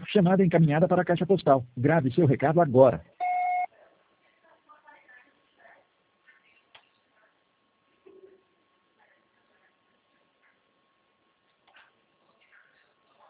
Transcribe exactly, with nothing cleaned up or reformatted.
Chamada encaminhada para a caixa postal. Grave seu recado agora.